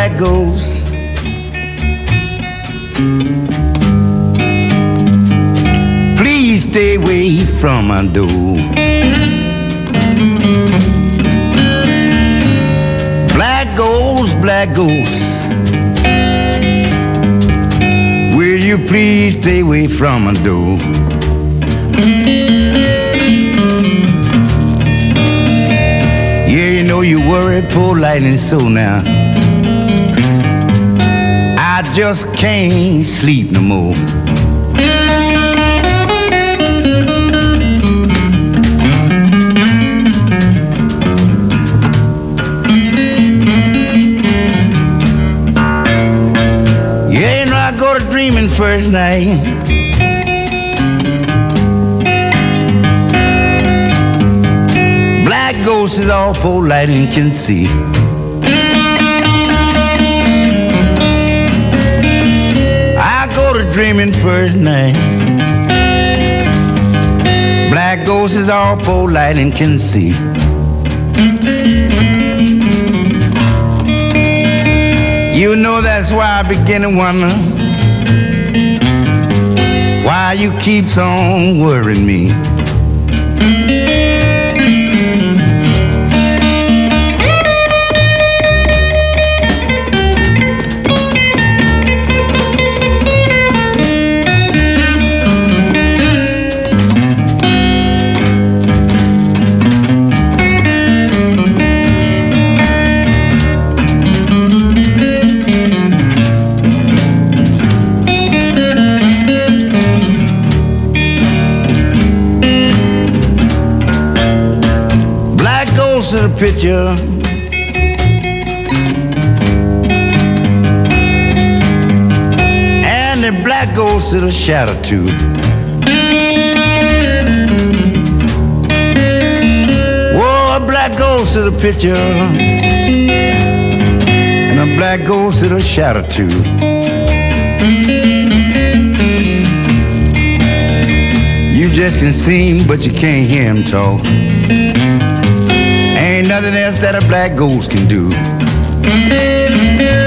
black ghost. Please stay away from my door. Black ghost, will you please stay away from my door? Yeah, you know you worry poor lightning so now. I just can't sleep no more. Dreaming first night, black ghost is all poor lightning can see. I go to dreaming first night, black ghost is all poor lightning can see. You know that's why I begin to wonder why you keeps on worrying me. To the picture, and the black goes to the shadow too. Whoa, black goes to the picture, and the black goes to the shadow too. You just can see him, but you can't hear him talk. Ain't nothing else that a black ghost can do.